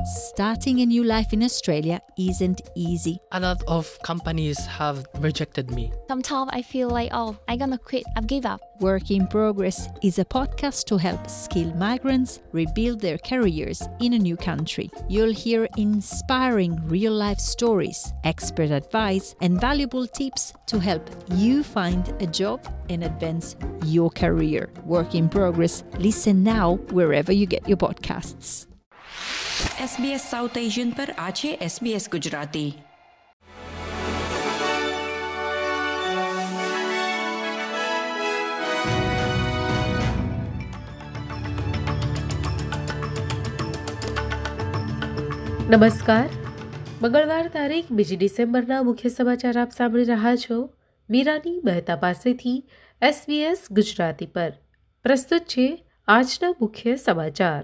Starting a new life in Australia isn't easy. A lot of companies have rejected me. Sometimes I feel like, I'm gonna quit, I've give up. Work in Progress is a podcast to help skilled migrants rebuild their careers in a new country. You'll hear inspiring real-life stories, expert advice, and valuable tips to help you find a job and advance your career. Work in Progress. Listen now wherever you get your podcasts. SBS South Asian પર આ છે SBS Gujarati. નમસ્કાર. મંગળવાર તારીખ 2 ડિસેમ્બરના મુખ્ય સમાચાર આપ સાંભળી રહ્યા છો મીરાની મહેતા પાસેથી SBS ગુજરાતી પર. પ્રસ્તુત છે આજના મુખ્ય સમાચાર.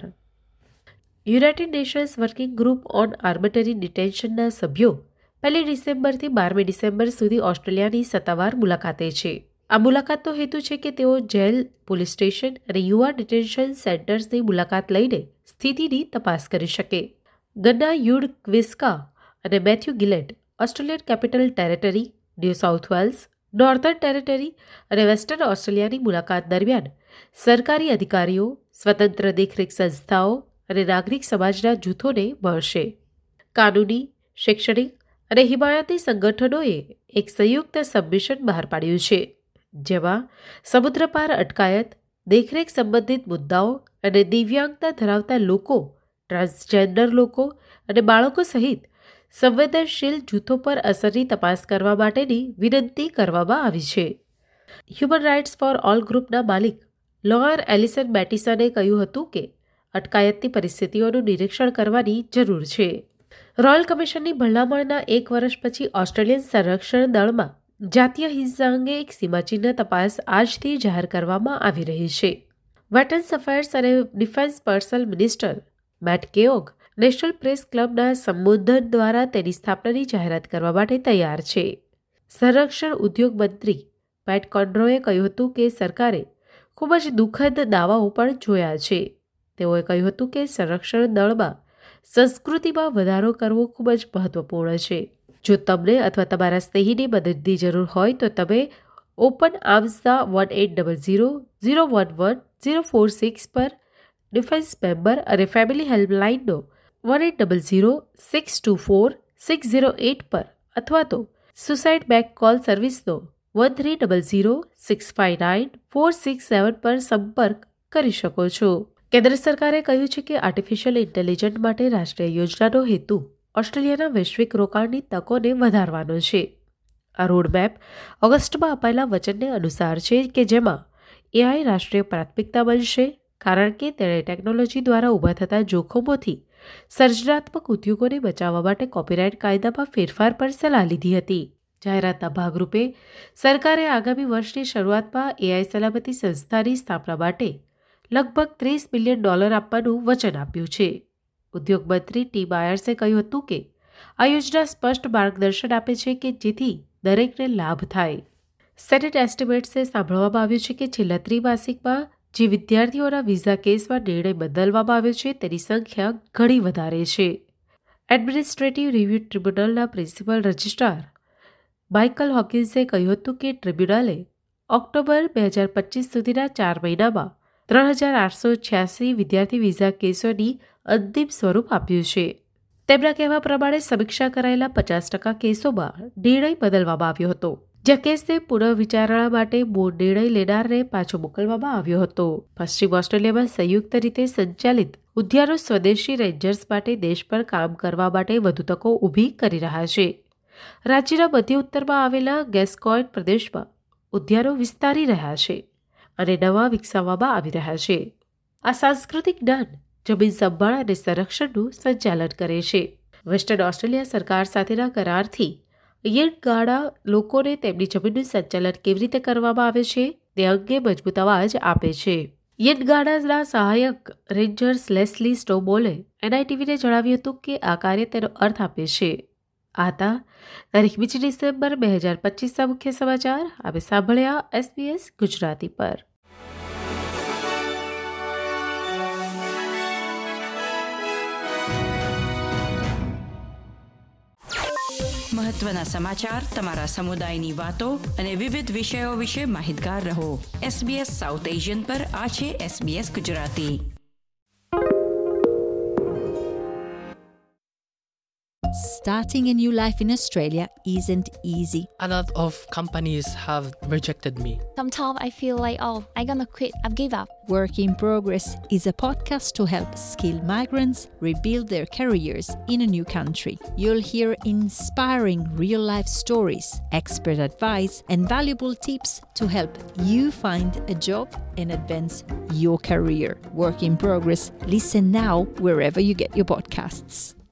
United Nations working group on arbitrary ડિટેન્શનના સભ્યો 1 ડિસેમ્બરથી 12 ડિસેમ્બર સુધી ઓસ્ટ્રેલિયાની સત્તાવાર મુલાકાતે છે. આ મુલાકાતનો હેતુ છે કે તેઓ જેલ, પોલીસ સ્ટેશન અને યુવા ડિટેન્શન સેન્ટર્સની મુલાકાત લઈને સ્થિતિની તપાસ કરી શકે. ગન્ના યુડ ક્વિસ્કા અને Matthew Gillett Australian Capital Territory, New South Wales, Northern Territory અને વેસ્ટર્ન ઓસ્ટ્રેલિયાની મુલાકાત દરમિયાન સરકારી અધિકારીઓ, સ્વતંત્ર દેખરેખ સંસ્થાઓ અને નાગરિક સમાજના જૂથોને મળશે. કાનૂની, શૈક્ષણિક અને હિમાયતી સંગઠનોએ એક સંયુક્ત સબમિશન બહાર પાડ્યું છે, જેમાં સમુદ્ર પાર અટકાયત, દેખરેખ સંબંધિત મુદ્દાઓ અને દિવ્યાંગતા ધરાવતા લોકો, ટ્રાન્સજેન્ડર લોકો અને બાળકો સહિત સંવેદનશીલ જૂથો પર અસરની તપાસ કરવા માટેની વિનંતી કરવામાં આવી છે. હ્યુમન રાઇટ્સ ફોર ઓલ ગ્રુપના માલિક લોયર એલિસન મેટિસને કહ્યું હતું કે અટકાયતની પરિસ્થિતિઓનું નિરીક્ષણ કરવાની જરૂર છે. રોયલ કમિશનની ભલામણના 1 વર્ષ પછી ઓસ્ટ્રેલિયન સંરક્ષણ દળમાં જાતીય હિંસા અંગે એક સીમાચિહ્ન તપાસ આજથી જાહેર કરવામાં આવી રહી છે. વેટરન્સ અફેર્સ અને defence personnel minister Matt Keogh national press ક્લબના સંબોધન દ્વારા તેની સ્થાપનાની જાહેરાત કરવા માટે તૈયાર છે. સંરક્ષણ ઉદ્યોગ મંત્રી પેટ કોન્ડ્રોએ કહ્યું હતું કે સરકારે ખૂબ જ દુઃખદ દાવાઓ પણ જોયા છે. તેઓએ કહ્યું હતું કે સંરક્ષણ દળમાં સંસ્કૃતિમાં વધારો કરવો ખૂબ જ મહત્વપૂર્ણ છે. જો તમને અથવા તમારા સ્નેહીની મદદની જરૂર હોય તો તમે ઓપન આર્મ્સના 1800-011-046 પર, ડિફેન્સ મેમ્બર અને ફેમિલી હેલ્પલાઇનનો 1800-624-608 પર અથવા તો સુસાઇડ બેક કોલ સર્વિસનો 1300-659-467 પર સંપર્ક કરી શકો છો. કેન્દ્ર સરકારે કહ્યું છે કે આર્ટિફિશિયલ ઇન્ટેલિજન્સ માટે રાષ્ટ્રીય યોજનાનો હેતુ ઓસ્ટ્રેલિયાના વૈશ્વિક રોકાણની તકોને વધારવાનો છે. આ રોડમેપ ઓગસ્ટમાં અપાયેલા વચનને અનુસાર છે કે જેમાં એઆઈ રાષ્ટ્રીય પ્રાથમિકતા બનશે, કારણ કે તેણે ટેકનોલોજી દ્વારા ઊભા થતા જોખમોથી સર્જનાત્મક ઉદ્યોગોને બચાવવા માટે કોપીરાઇટ કાયદામાં ફેરફાર પર સલાહ લીધી હતી. જાહેરાતના ભાગરૂપે સરકારે આગામી વર્ષની શરૂઆતમાં એઆઈ સલામતી સંસ્થાની સ્થાપના માટે લગભગ $30 બિલિયન આપવાનું વચન આપ્યું છે. ઉદ્યોગ મંત્રી ટી બાયર્સે કહ્યું હતું કે આ યોજના સ્પષ્ટ માર્ગદર્શન આપે છે કે જેથી દરેકને લાભ થાય. સેનેટ એસ્ટિમેટ્સે સાંભળવામાં આવ્યું છે કે છેલ્લા ત્રિમાસિકમાં જે વિદ્યાર્થીઓના વિઝા કેસમાં નિર્ણય બદલવામાં આવ્યો છે તેની સંખ્યા ઘણી વધારે છે. એડમિનિસ્ટ્રેટિવ રિવ્યૂ ટ્રિબ્યુનલના પ્રિન્સિપલ રજિસ્ટ્રાર માઇકલ હોકિન્સે કહ્યું હતું કે ટ્રિબ્યુનલે ઓક્ટોબર 2025 સુધીના 4 મહિનામાં 3886 વિદ્યાર્થી વિઝા કેસોની અંતિમ સ્વરૂપ આપ્યું છે. તેમના કહેવા પ્રમાણે સમીક્ષા કરાયેલા 50% કેસોમાં નિર્ણય બદલવામાં આવ્યો હતો, જ્યાં કેસને પુનઃવિચારણા માટે મૂળ નિર્ણય લેનારને પાછો મોકલવામાં આવ્યો હતો. પશ્ચિમ ઓસ્ટ્રેલિયામાં સંયુક્ત રીતે સંચાલિત ઉદ્યાનો સ્વદેશી રેન્જર્સ માટે દેશ પર કામ કરવા માટે વધુ તકો ઊભી કરી રહ્યા છે. રાજ્યના મધ્ય ઉત્તરમાં આવેલા ગેસ્કોઇન પ્રદેશમાં ઉદ્યાનો વિસ્તારી રહ્યા છે અને નવા વિકસાવવામાં આવી રહ્યા છે. આ સાંસ્કૃતિક જ્ઞાન જમીન સંભાળ અને સંરક્ષણનું સંચાલન કરે છે. વેસ્ટર્ન ઓસ્ટ્રેલિયા સરકાર સાથેના કરારથી યંગગાળા લોકોને તેમની જમીનનું સંચાલન કેવી રીતે કરવામાં આવે છે તે અંગે મજબૂત અવાજ આપે છે. યંગગાળાના સહાયક રેન્જર્સ લેસ્લી સ્ટોમોલે NITVને જણાવ્યું હતું કે આ કાર્ય તેનો અર્થ આપે છે. આ હતા તારીખ 2 ડિસેમ્બર 2025ના મુખ્ય સમાચાર. આપણે સાંભળ્યા SBS ગુજરાતી પર. મહત્વના સમાચાર, તમારા સમુદાયની વાતો અને વિવિધ વિષયો વિશે માહિતગાર રહો. SBS સાઉથ એશિયન પર આ છે SBS Gujarati. Starting a new life in Australia isn't easy. A lot of companies have rejected me. Sometimes I feel like, I'm gonna quit. I've give up. Work in Progress is a podcast to help skilled migrants rebuild their careers in a new country. You'll hear inspiring real-life stories, expert advice, and valuable tips to help you find a job and advance your career. Work in Progress. Listen now wherever you get your podcasts.